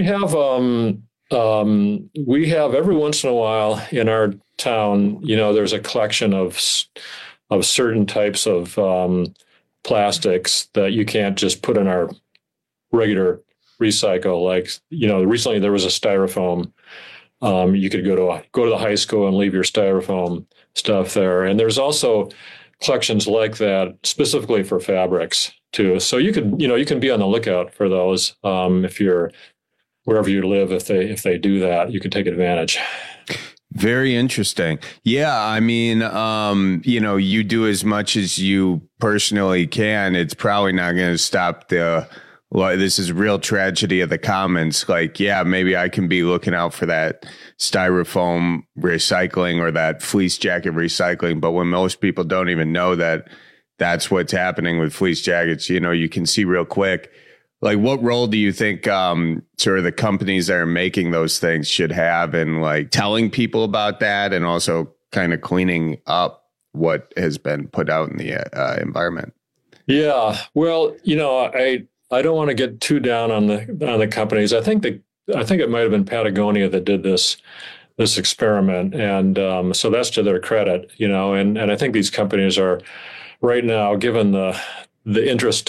have every once in a while in our town, there's a collection of certain types of plastics that you can't just put in our regular recycle. Like, recently there was a styrofoam. You could go to the high school and leave your styrofoam stuff there. And there's also collections like that specifically for fabrics too. So you can be on the lookout for those. If you're wherever you live, if they do that, you can take advantage. Very interesting. Yeah. I mean, you do as much as you personally can. It's probably not going to stop this is real tragedy of the commons. Like, yeah, maybe I can be looking out for that styrofoam recycling or that fleece jacket recycling. But when most people don't even know that that's what's happening with fleece jackets, you can see real quick. Like, what role do you think sort of the companies that are making those things should have in like telling people about that, and also kind of cleaning up what has been put out in the environment? Yeah, well, I don't want to get too down on the companies. I think it might have been Patagonia that did this experiment, and so that's to their credit, And I think these companies are right now, given the interest,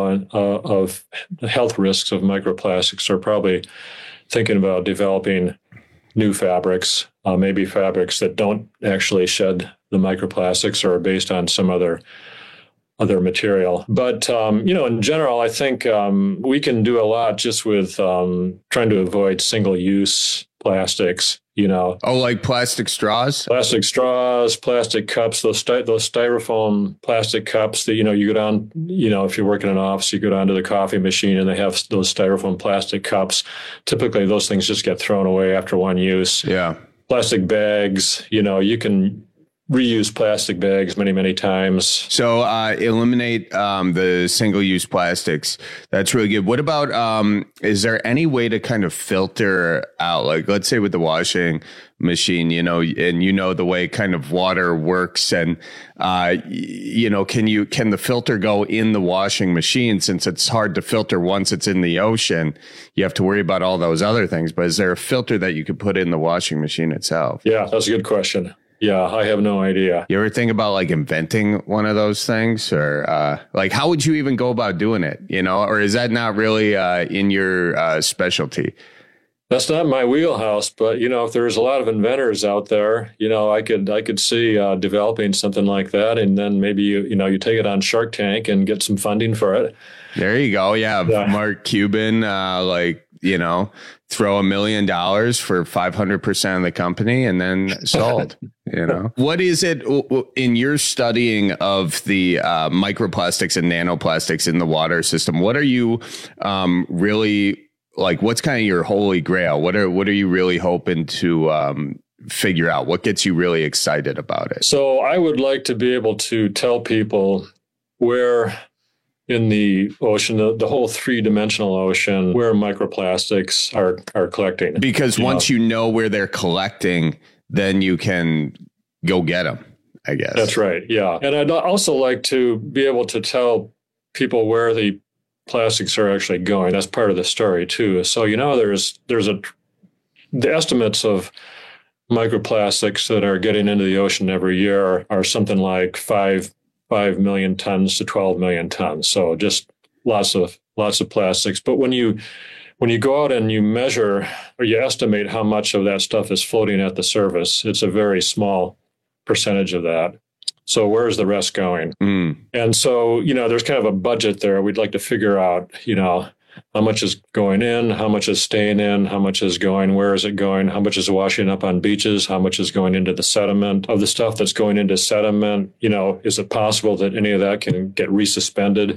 of the health risks of microplastics, are probably thinking about developing new fabrics, maybe fabrics that don't actually shed the microplastics or are based on some other material. But, in general, I think we can do a lot just with trying to avoid single-use plastics, Oh, like plastic straws? Plastic straws, plastic cups, those styrofoam plastic cups that, you go down, if you work in an office, you go down to the coffee machine and they have those styrofoam plastic cups. Typically, those things just get thrown away after one use. Yeah. Plastic bags, you can reuse plastic bags many, many times. So eliminate the single-use plastics. That's really good. What about, is there any way to kind of filter out, like, let's say with the washing machine, and the way kind of water works, and, can the filter go in the washing machine? Since it's hard to filter once it's in the ocean, you have to worry about all those other things. But is there a filter that you could put in the washing machine itself? Yeah, that's a good question. Yeah, I have no idea. You ever think about like inventing one of those things, or like how would you even go about doing it? Or is that not really in your specialty? That's not my wheelhouse, but if there's a lot of inventors out there, I could see developing something like that, and then maybe you take it on Shark Tank and get some funding for it. There you go. Yeah, Mark Cuban, throw $1 million for 500% of the company and then sold. What is it in your studying of the microplastics and nanoplastics in the water system? What are you really like? What's kind of your holy grail? What are you really hoping to figure out? What gets you really excited about it? So I would like to be able to tell people where in the ocean, the whole three-dimensional ocean, where microplastics are collecting. Because once you know where they're collecting, then you can go get them, I guess. That's right, yeah. And I'd also like to be able to tell people where the plastics are actually going. That's part of the story, too. So, the estimates of microplastics that are getting into the ocean every year are something like 5 million tons to 12 million tons. So just lots of plastics. But when you go out and you measure or you estimate how much of that stuff is floating at the surface, it's a very small percentage of that. So where's the rest going? And so, there's kind of a budget there. We'd like to figure out, how much is going in, how much is staying in, how much is going, where is it going, how much is washing up on beaches, how much is going into the sediment. Of the stuff that's going into sediment, is it possible that any of that can get resuspended?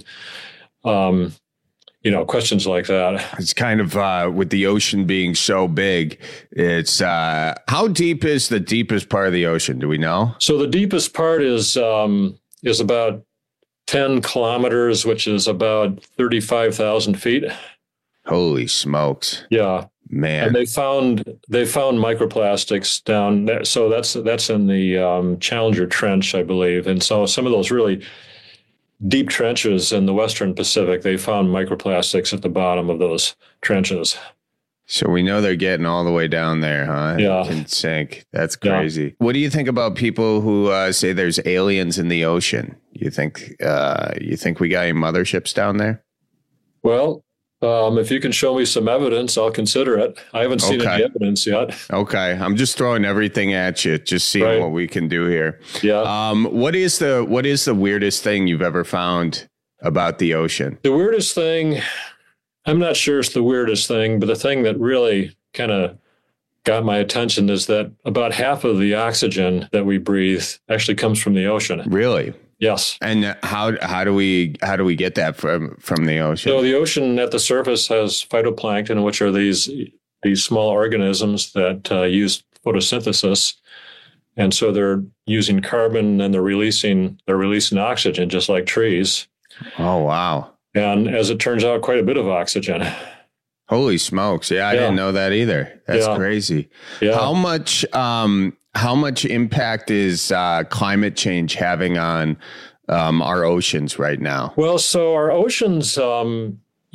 Questions like that. It's kind of with the ocean being so big, it's how deep is the deepest part of the ocean? Do we know? So the deepest part is about 10 kilometers, which is about 35,000 feet. Holy smokes. Yeah. Man. And they found microplastics down there. So that's in the Challenger Trench, I believe. And so some of those really deep trenches in the Western Pacific, they found microplastics at the bottom of those trenches. So we know they're getting all the way down there, huh? Yeah. It can sink. That's crazy. Yeah. What do you think about people who say there's aliens in the ocean? You think we got any motherships down there? Well, if you can show me some evidence, I'll consider it. I haven't seen any evidence yet. Okay. I'm just throwing everything at you, just seeing what we can do here. Yeah. What is the weirdest thing you've ever found about the ocean? The weirdest thing, I'm not sure it's the weirdest thing, but the thing that really kind of got my attention is that about half of the oxygen that we breathe actually comes from the ocean. Really? Yes. And how do we get that from the ocean? So the ocean at the surface has phytoplankton, which are these small organisms that use photosynthesis, and so they're using carbon and they're releasing oxygen just like trees. Oh wow! And as it turns out, quite a bit of oxygen. Holy smokes! Yeah, I didn't know that either. That's crazy. Yeah. How much impact is climate change having on our oceans right now? Well, so our oceans,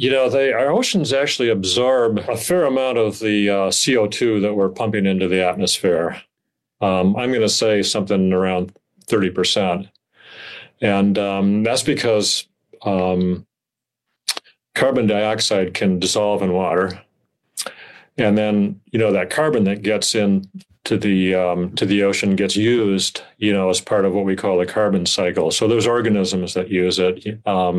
our oceans actually absorb a fair amount of the CO2 that we're pumping into the atmosphere. I'm going to say something around 30%. And that's because carbon dioxide can dissolve in water. And then, that carbon that gets into the ocean gets used, as part of what we call the carbon cycle. So there's organisms that use it.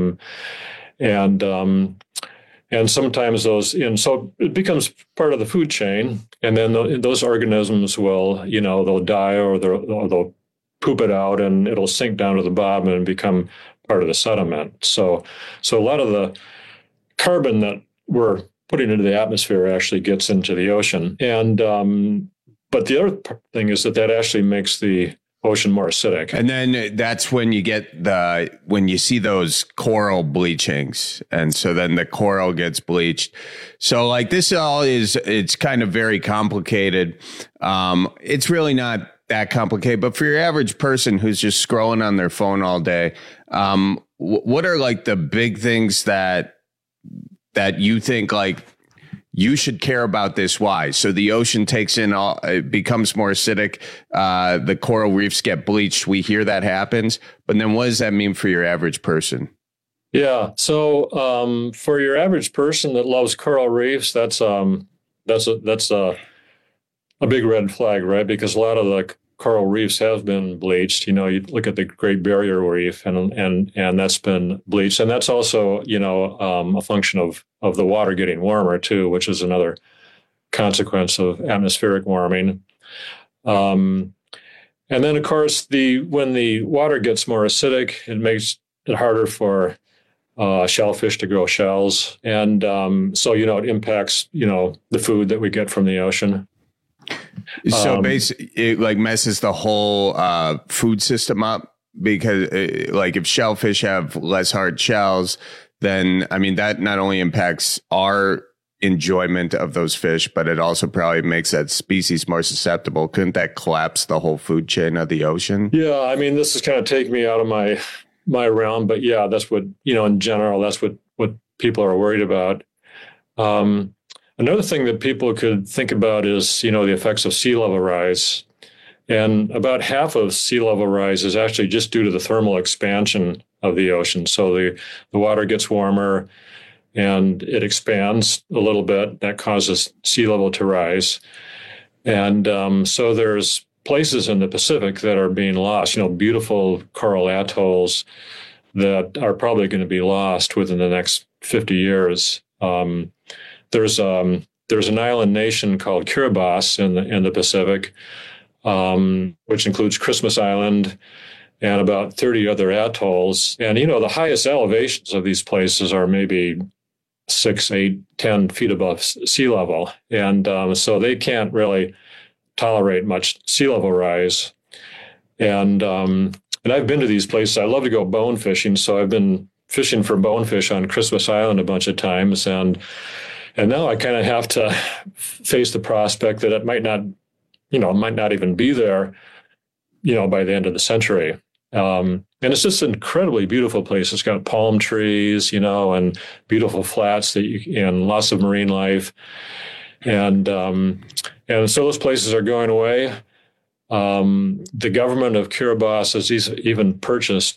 And sometimes so it becomes part of the food chain, and then those organisms will, they'll die or they'll poop it out, and it'll sink down to the bottom and become part of the sediment. So a lot of the carbon that we're putting into the atmosphere actually gets into the ocean. And but the other thing is that actually makes the ocean more acidic. And then that's when you when you see those coral bleachings. And so then the coral gets bleached. So like this it's kind of very complicated. It's really not that complicated, but for your average person who's just scrolling on their phone all day, what are like the big things that you think like you should care about this? Why? So the ocean it becomes more acidic. The coral reefs get bleached. We hear that happens, but then what does that mean for your average person? Yeah. So for your average person that loves coral reefs, that's a big red flag, right? Because a lot of the coral reefs have been bleached. You look at the Great Barrier Reef, and that's been bleached, and that's also a function of the water getting warmer too, which is another consequence of atmospheric warming. And then of course when the water gets more acidic, it makes it harder for shellfish to grow shells, and so it impacts the food that we get from the ocean. So basically, it like messes the whole food system up, because like if shellfish have less hard shells, then that not only impacts our enjoyment of those fish, but it also probably makes that species more susceptible. Couldn't that collapse the whole food chain of the ocean? Yeah, this is kind of taking me out of my realm, but yeah, that's what in general, that's what people are worried about. Another thing that people could think about is, the effects of sea level rise. And about half of sea level rise is actually just due to the thermal expansion of the ocean. So the water gets warmer and it expands a little bit. That causes sea level to rise. And so there's places in the Pacific that are being lost, beautiful coral atolls that are probably going to be lost within the next 50 years. There's an island nation called Kiribati in the Pacific, which includes Christmas Island and about 30 other atolls. And, the highest elevations of these places are maybe 6, 8, 10 feet above sea level. And so they can't really tolerate much sea level rise. And I've been to these places. I love to go bone fishing. So I've been fishing for bonefish on Christmas Island a bunch of times. And now I kind of have to face the prospect that it might not even be there, by the end of the century. And it's just an incredibly beautiful place. It's got palm trees, and beautiful flats and lots of marine life. And so those places are going away. The government of Kiribati has even purchased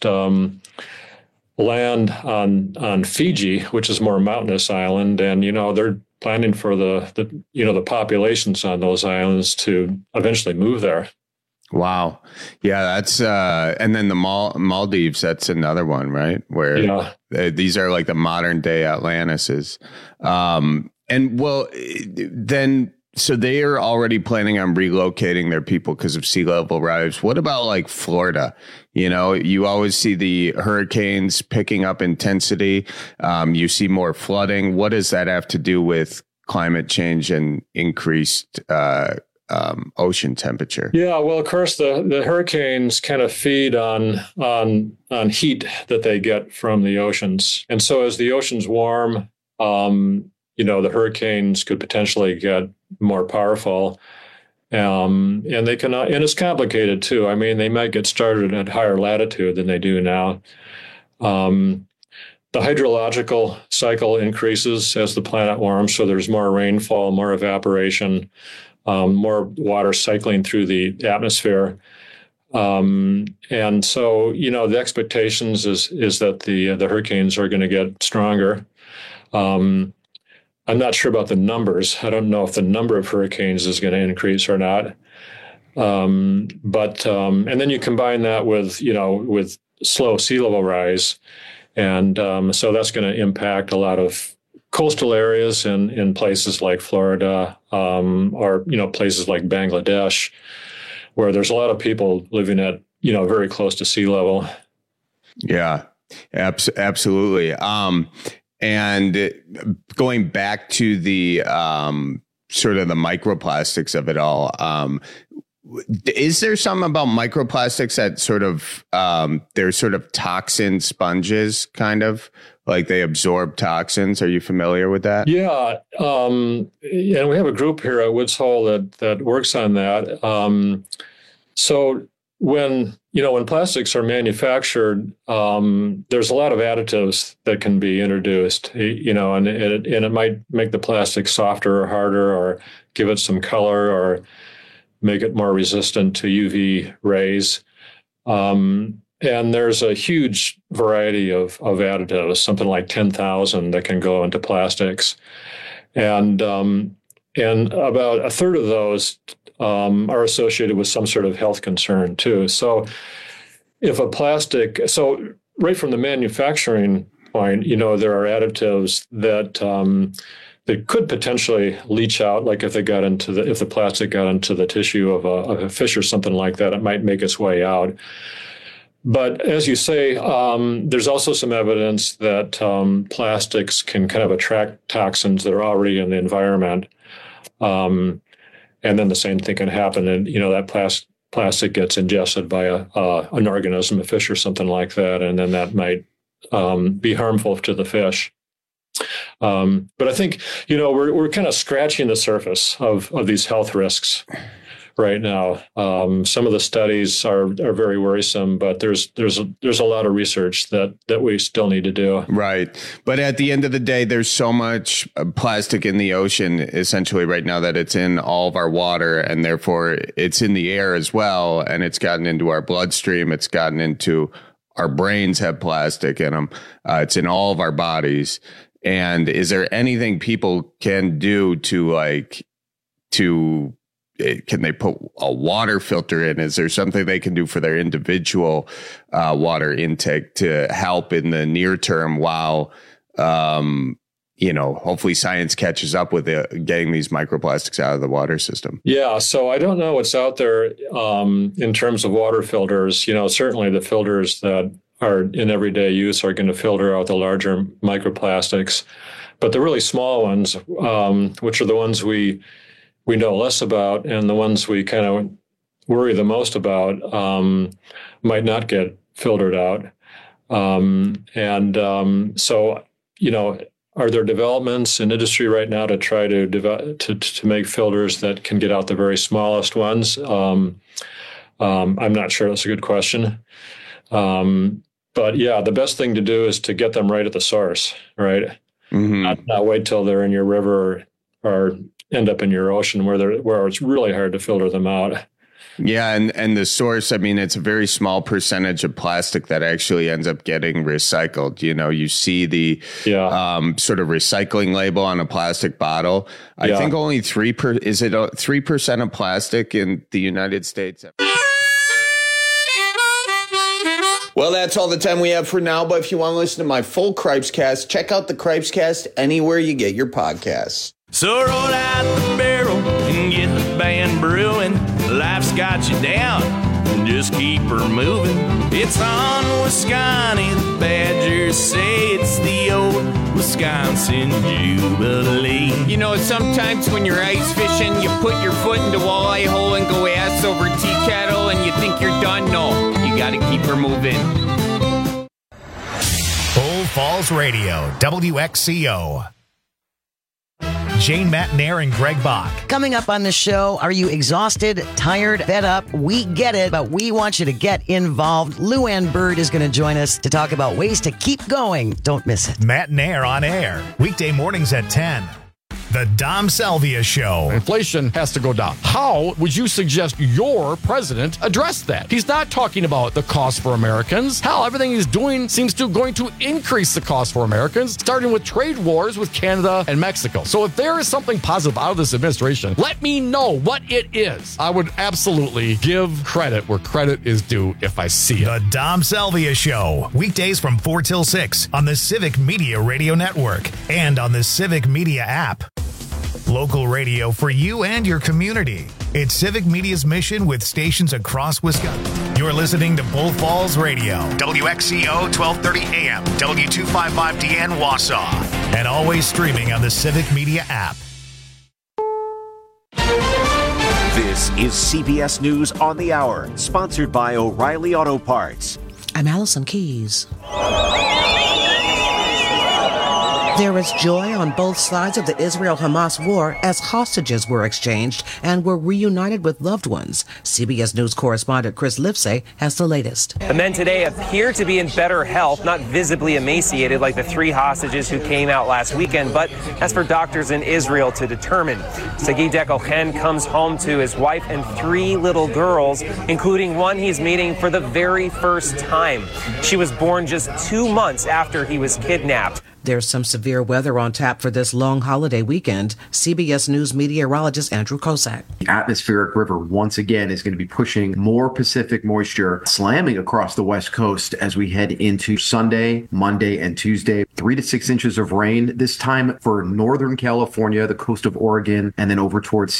land on Fiji, which is a more mountainous island, and they're planning for the populations on those islands to eventually move there. Wow, yeah, that's and then the Maldives. That's another one, right? Where these are like the modern day Atlantises, and well, then. So they are already planning on relocating their people because of sea level rise. What about like Florida? You always see the hurricanes picking up intensity. You see more flooding. What does that have to do with climate change and increased ocean temperature? Yeah, well, of course, the hurricanes kind of feed on heat that they get from the oceans. And so as the oceans warm, the hurricanes could potentially get more powerful. And they cannot, and it's complicated too. They might get started at higher latitude than they do now. But The hydrological cycle increases as the planet warms, so there's more rainfall, more evaporation, more water cycling through the atmosphere. And so, the expectations is that the hurricanes are going to get stronger. I'm not sure about the numbers. I don't know if the number of hurricanes is going to increase or not. But then you combine that with slow sea level rise. And so that's going to impact a lot of coastal areas in places like Florida, or, places like Bangladesh, where there's a lot of people living at, very close to sea level. Yeah, absolutely. And going back to the sort of the microplastics of it all, is there something about microplastics that sort of they're sort of toxin sponges, kind of like they absorb toxins? Are you familiar with that? Yeah, and we have a group here at Woods Hole that works on that. So when plastics are manufactured, there's a lot of additives that can be introduced, and it might make the plastic softer or harder, or give it some color, or make it more resistant to UV rays. And there's a huge variety of additives, something like 10,000 that can go into plastics. And about a third of those are associated with some sort of health concern too. So if a plastic, right from the manufacturing point, there are additives that could potentially leach out, like if the plastic got into the tissue of a fish or something like that, it might make its way out. But as you say, there's also some evidence that plastics can kind of attract toxins that are already in the environment. And then the same thing can happen, and that plastic gets ingested by an organism, a fish or something like that, and then that might be harmful to the fish. But I think, we're kind of scratching the surface of these health risks right now. Some of the studies are very worrisome, but there's a lot of research that we still need to do. Right. But at the end of the day, there's so much plastic in the ocean essentially right now that it's in all of our water, and therefore it's in the air as well. And it's gotten into our bloodstream. It's gotten into our brains have plastic in them. It's in all of our bodies. And is there anything people can do can they put a water filter in? Is there something they can do for their individual water intake to help in the near term while, hopefully science catches up with getting these microplastics out of the water system? Yeah, so I don't know what's out there in terms of water filters. Certainly the filters that are in everyday use are going to filter out the larger microplastics. But the really small ones, which are the ones we know less about and the ones we kind of worry the most about, might not get filtered out. So, are there developments in industry right now to try to make filters that can get out the very smallest ones? I'm not sure. That's a good question. But yeah, the best thing to do is to get them right at the source, right? Mm-hmm. Not wait till they're in your river or end up in your ocean where it's really hard to filter them out. Yeah, and the source, I mean, it's a very small percentage of plastic that actually ends up getting recycled. You see the sort of recycling label on a plastic bottle. I think only 3% of plastic in the United States. Well, that's all the time we have for now. But if you want to listen to my full Cripescast, check out the Cripescast anywhere you get your podcasts. So roll out the barrel and get the band brewing. Life's got you down, just keep her moving. It's on Wisconsin, the Badgers say it's the old Wisconsin Jubilee. Sometimes when you're ice fishing, you put your foot in the walleye hole and go ass over tea kettle and you think you're done. No, you gotta keep her moving. Bull Falls Radio, WXCO. Jane Matnair and Greg Bach. Coming up on the show, are you exhausted, tired, fed up? We get it, but we want you to get involved. Lou Ann Bird is going to join us to talk about ways to keep going. Don't miss it. Matnair on air, weekday mornings at 10. The Dom Salvia Show. Inflation has to go down. How would you suggest your president address that? He's not talking about the cost for Americans. Hell, everything he's doing seems to going to increase the cost for Americans, starting with trade wars with Canada and Mexico. So if there is something positive out of this administration, let me know what it is. I would absolutely give credit where credit is due if I see it. The Dom Salvia Show. Weekdays from 4 till 6 on the Civic Media Radio Network and on the Civic Media app. Local radio for you and your community. It's Civic Media's mission with stations across Wisconsin. You're listening to Bull Falls Radio, WXCO 1230 AM, W255DN Wausau, and always streaming on the Civic Media app. This is CBS News on the Hour, sponsored by O'Reilly Auto Parts. I'm Allison Keys. There is joy on both sides of the Israel-Hamas war as hostages were exchanged and were reunited with loved ones. CBS News correspondent Chris Livesay has the latest. The men today appear to be in better health, not visibly emaciated like the 3 hostages who came out last weekend, but that's for doctors in Israel to determine. Sagi Dekochen comes home to his wife and 3 little girls, including one he's meeting for the very first time. She was born just 2 months after he was kidnapped. There's some severe weather on tap for this long holiday weekend. CBS News meteorologist Andrew Kosak. The atmospheric river once again is going to be pushing more Pacific moisture, slamming across the West Coast as we head into Sunday, Monday, and Tuesday. 3 to 6 inches of rain, this time for Northern California, the coast of Oregon, and then over towards